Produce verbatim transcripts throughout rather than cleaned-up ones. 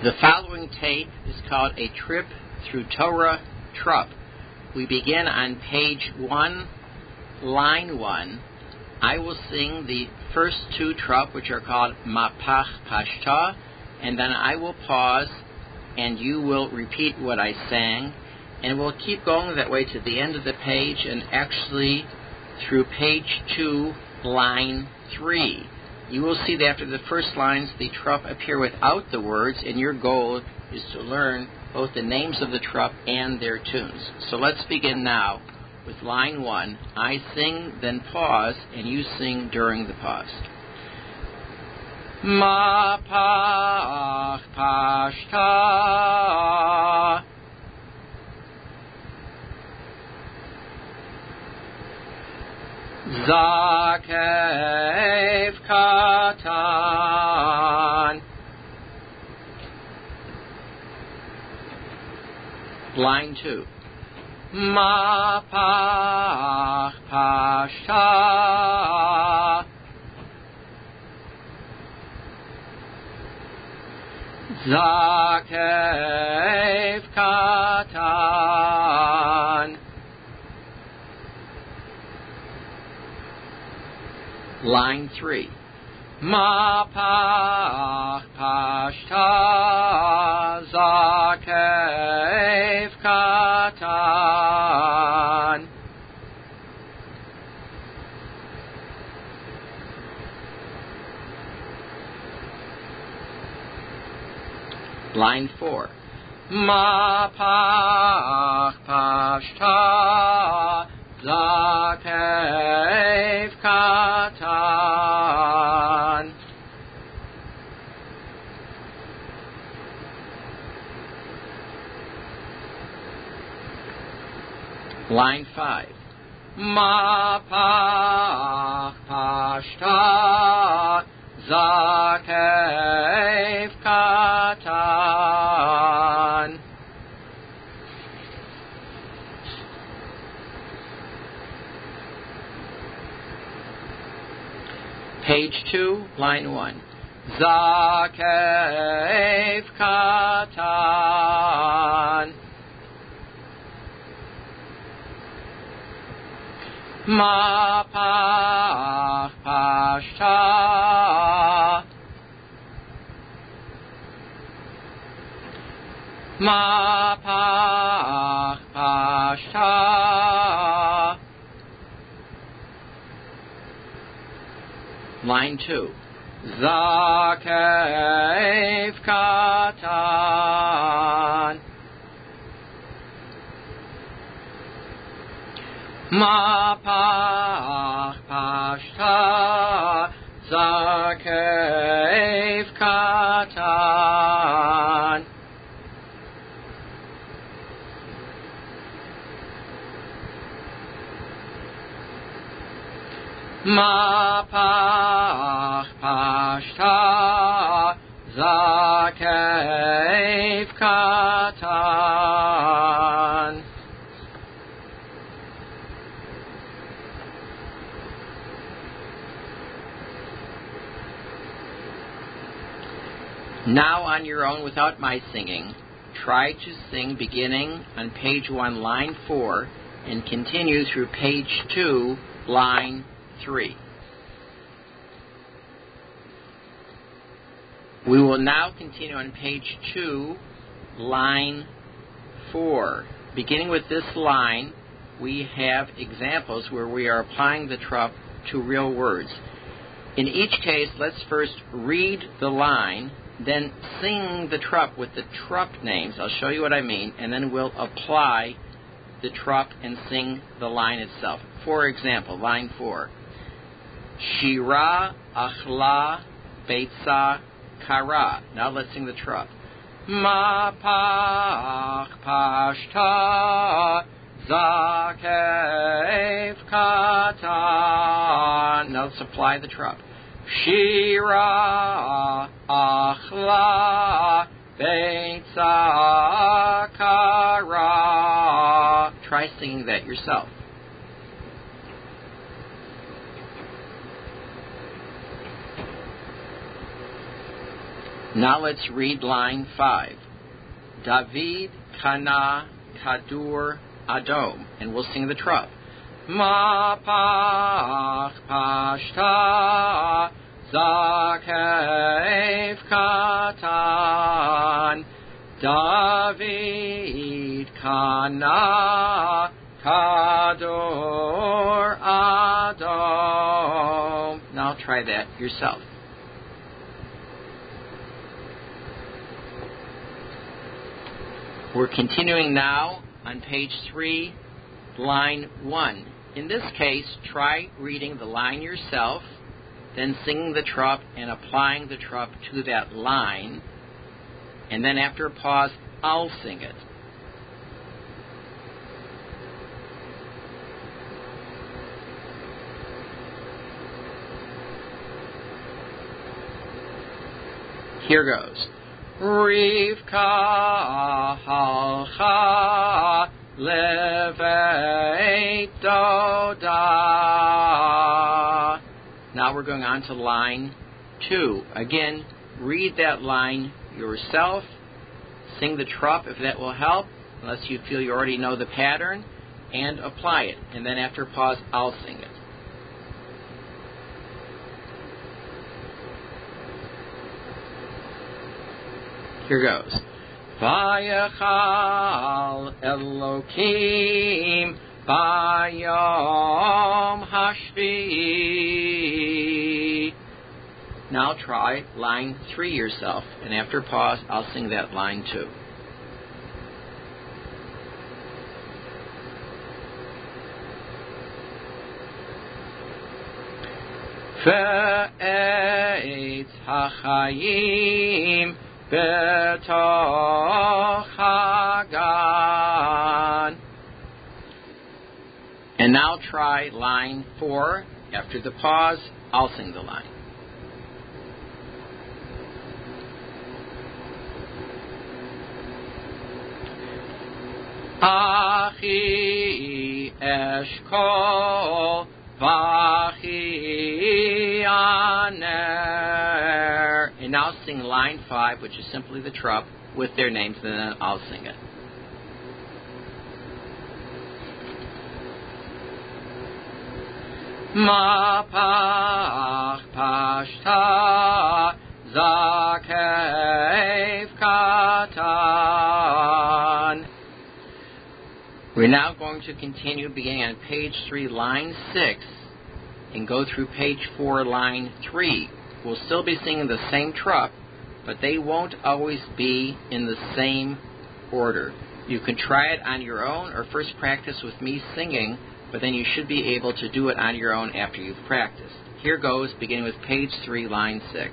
The following tape is called A Trip Through Torah Trup. We begin on page one, line one. I will sing the first two trup, which are called Mapach Pashta, and then I will pause and you will repeat what I sang, and we'll keep going that way to the end of the page and actually through page two, line three. You will see that after the first lines, the trup appear without the words, and your goal is to learn both the names of the trup and their tunes. So let's begin now with line one. I sing, then pause, and you sing during the pause. Mapach Pashta Zakev Katan. Line two. Mapach Pashta Zakev Katan. Line three. Mapach Pashta Zakev Katan. Line four. Mapach Pashta Zakev Katan. Line five. Mapach Pashta Zakev Katan. Page two, line one. Zakev Katan. Mapach Pashta. Mapach Pashta. Line two. Zakev Katan. Mapach Pashta Zakev Katan. Mapach Pashta Zakev Katan. Now on your own without my singing, try to sing beginning on page one, line four, and continue through page two, line three. We will now continue on page two, line four. Beginning with this line, we have examples where we are applying the trup to real words. In each case, let's first read the line, then sing the trup with the trup names. I'll show you what I mean, and then we'll apply the trup and sing the line itself. For example, line four. Shira Achla Beitza Kara. Now let's sing the trup. Mapach Pashta Zakev Katan. Now let's apply the trup. Shira Achla Beitza Kara. Try singing that yourself. Now let's read line five. David kana kadur adom. And we'll sing the trup. Mapach pashta zakev katan. David kana kadur adom. Now try that yourself. We're continuing now on page three, line one. In this case, try reading the line yourself, then singing the trup and applying the trup to that line, and then after a pause, I'll sing it. Here goes. Rivka halcha leveit doda. Now we're going on to line two. Again, read that line yourself. Sing the trup if that will help, unless you feel you already know the pattern, and apply it. And then after pause, I'll sing it. Here goes. Vayachal Elokim Bayom Hashvi. Now try line three yourself, and after pause, I'll sing that line too. Ve'etz hachayim Betoch Hagan. And now try line four. After the pause, I'll sing the line. Achi eshkol v'achi aner. And now sing line five, which is simply the trup, with their names, and then I'll sing it. Mapach pashta zakev katan. We're now going to continue beginning on page three, line six, and go through page four, line three. We'll still be singing the same trup, but they won't always be in the same order. You can try it on your own or first practice with me singing, but then you should be able to do it on your own after you've practiced. Here goes, beginning with page three, line six.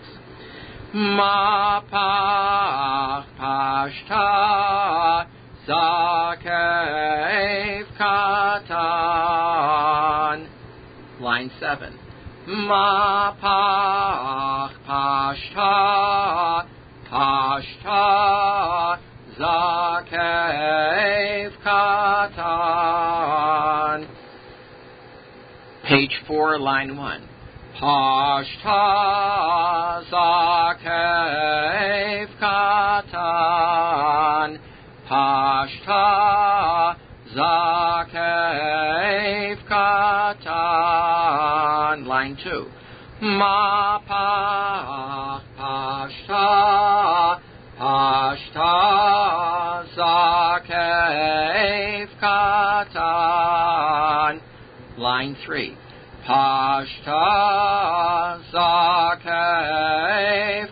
Mapach pashta zakev katan. Line seven. Mapach pashta pashta zakev katan. Page four, line one. Pashta zakev katan. Pashta zakev katan. Line two. Mapach pashta pashta zakev katan. Line three. Pashta zakev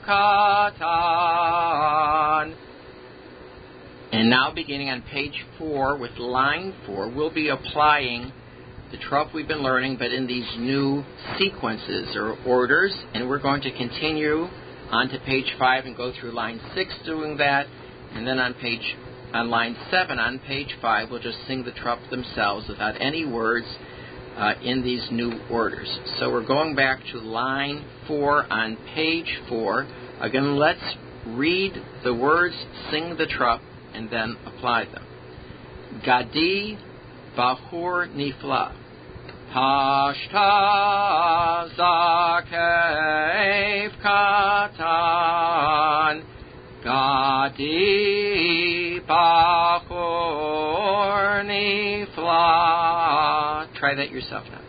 katan. And now beginning on page four with line four, we'll be applying the trup we've been learning, but in these new sequences or orders, and we're going to continue on to page five and go through line six doing that, and then on page on line seven on page five, we'll just sing the trup themselves without any words uh, in these new orders. So we're going back to line four on page four. Again, let's read the words, sing the trup, and then apply them. Gadi Bahur Nifla. Pashta zakev katan. Katan Gadi Bachor Nifla. Try that yourself now.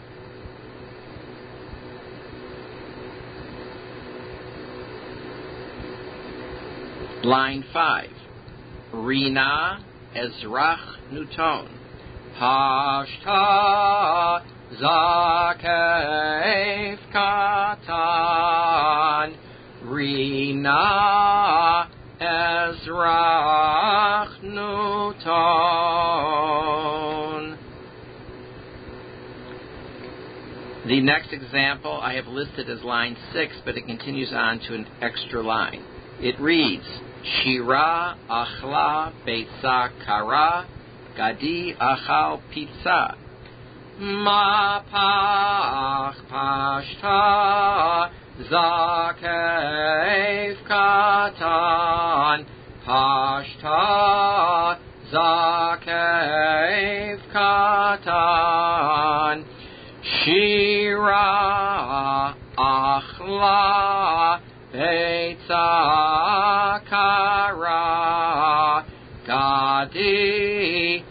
Line five. Rina Ezrach Nuton. Pashta Zakef Katan. Rina Ezrach Nuton. The next example I have listed as line six, but it continues on to an extra line. It reads, Shira achla beitza kara, gadi achal pizza. Mapach pashta zakef katan. Pashta zakef katan. Shira achla beitza kara, gadi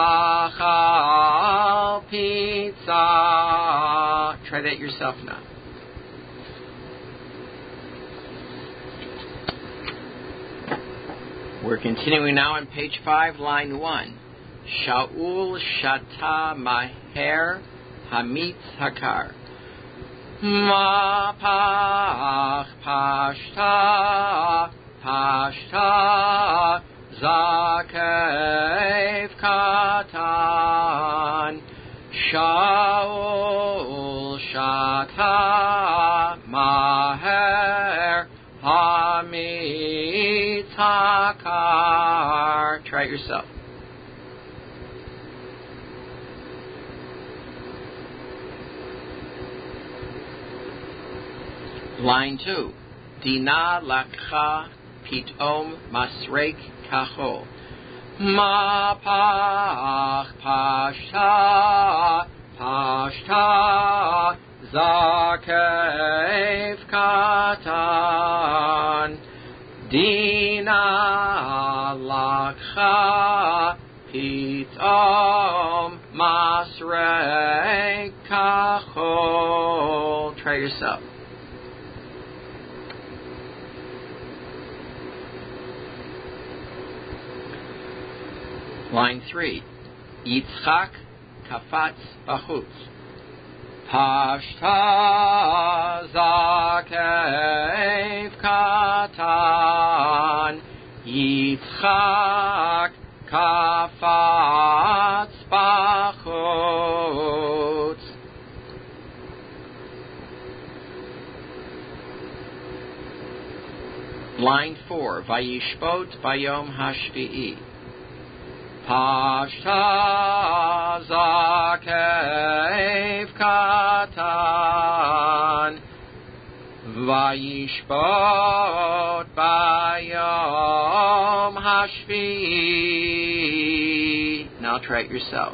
achal pizza. Try that yourself now. We're continuing now on page five, line one. Shaul shata maher hamitz hakar. Mapach pashta pashta zakef katan. Shaul shata maher hamitz hakar. Try it yourself. Line two. Dina lakcha pitom masrek kachol. Mapach pashta pashta zakef katan. Dina lakcha pitom masrek kachol. Try yourself. Line three. Yitzchak kafatz bachutz. Pashta zakef katan. Yitzchak kafatz bachutz. Line four. Vayishpot bayom hashvi'i. Pashta zakef katan. Vayishpot bayom hashvi'i. Now try it yourself.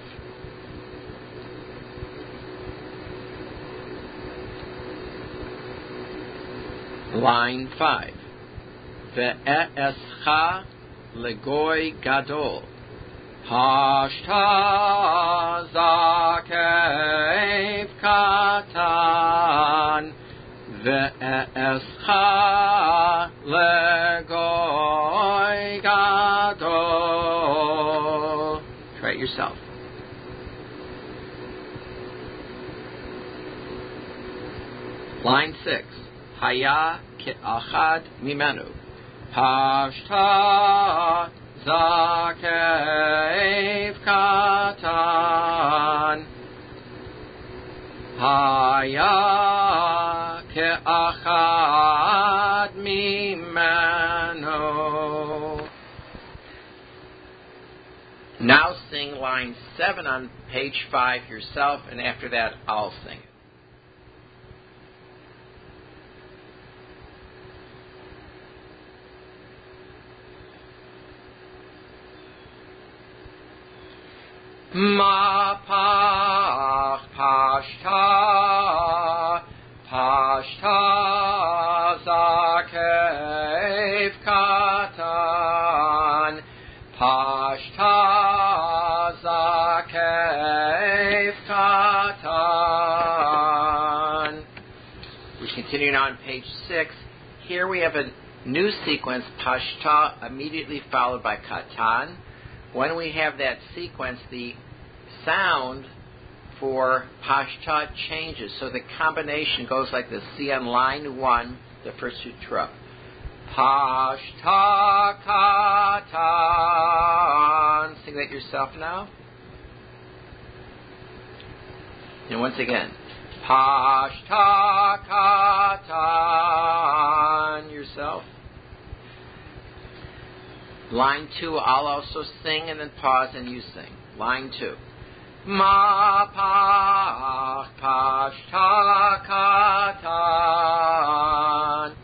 Line five. Ve'escha legoy gadol. Pashta zakef katan. Ve'escha legoy gadol. Try it yourself. Line six. Haya ke'achad mimenu. Pashta zakef katan. Haya ke'achad mimenu. Now sing line seven on page five yourself, and after that I'll sing it. Mapach pashta pashta zakef katan, pashta zakef katan. We continue now on page six. Here we have a new sequence, pashta, immediately followed by katan. When we have that sequence, the sound for pashta changes. So the combination goes like this. See on line one, the first two trup. Pashta katan. Sing that yourself now. And once again. Pashta katan. Yourself. Line two, I'll also sing and then pause and you sing. Line two. Ma pach pashta katan.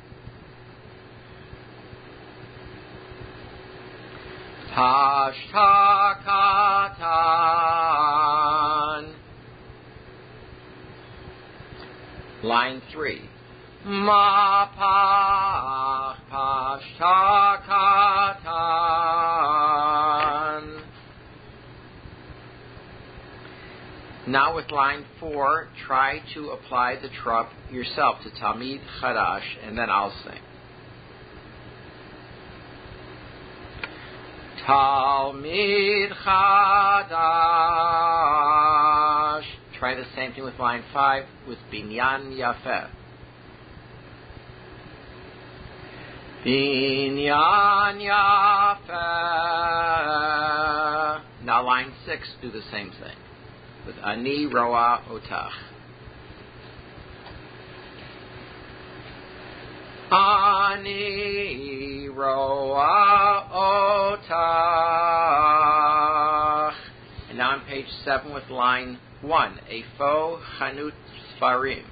Pashta katan. Line three. Ma pach pashta katan. Now with line four, try to apply the trup yourself to Talmid Chadash, and then I'll sing. Talmid Chadash. Try the same thing with line five with Binyan Yafeh. Binyan Yafeh. Now line six, do the same thing with Ani Roa Otach. Ani Roa Otach. And now on page seven with line one, Efo Chanut Sfarim.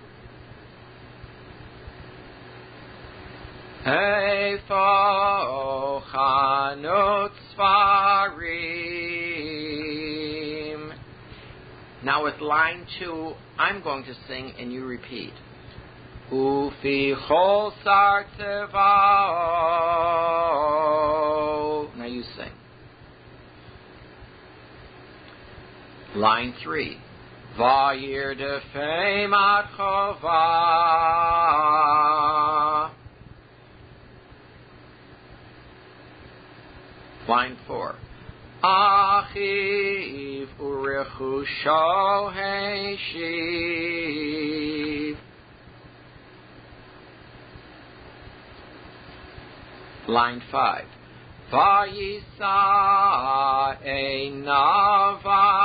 Efo Chanut Sfarim. Now with line two, I'm going to sing and you repeat. Ufi chol sar tevao. Now you sing. Line three. Vayir defem ad chova. Line four. Achiv urechusho heishiv. Line five. Vayisa einav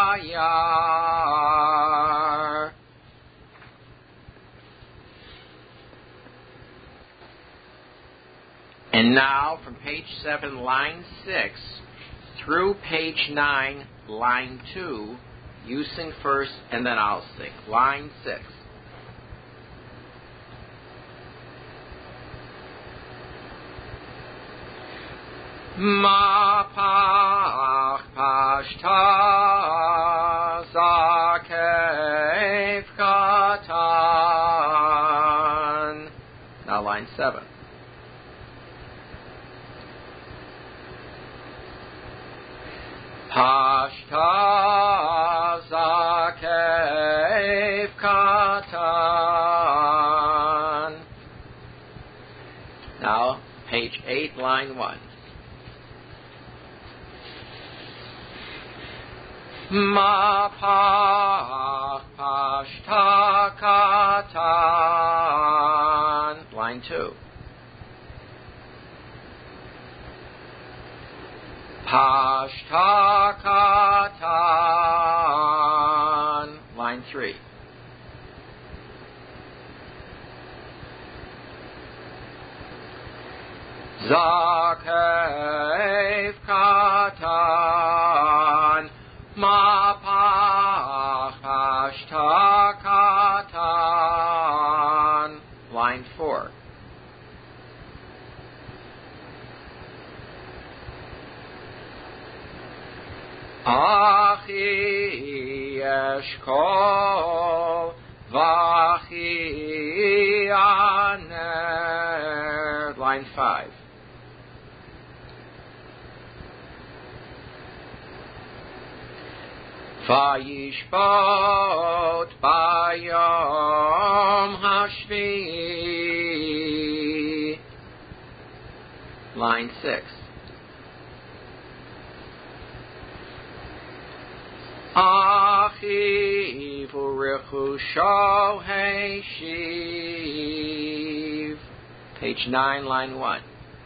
vayar. And now from page seven, line six, through page nine, line two, you sing first and then I'll sing. Line six. Ma pach pashta zakef katan. Now line seven. Pashta zakef katan. Now page eight, line one. Ma pach pashta katan. Line two. Pashta katan. Line three. Zakef katan. Ma pach pashta katan. Line four. Achi eshkol v'achi aner. Line five. Vayishbot bayom hashvi. Line six. Achiv urichusho heshiv. Page nine, line one.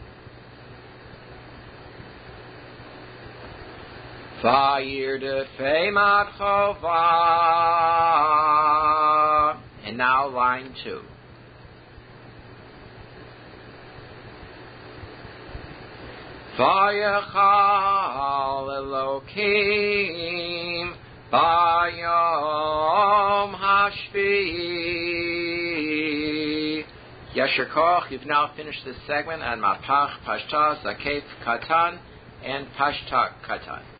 Vayirdefei matchova. And now line two. Vayachal Elokim bayom hashvi. Yasher Koch, you've now finished this segment on Mapach, Pashta, Zakef, Katan, and Pashta, Katan.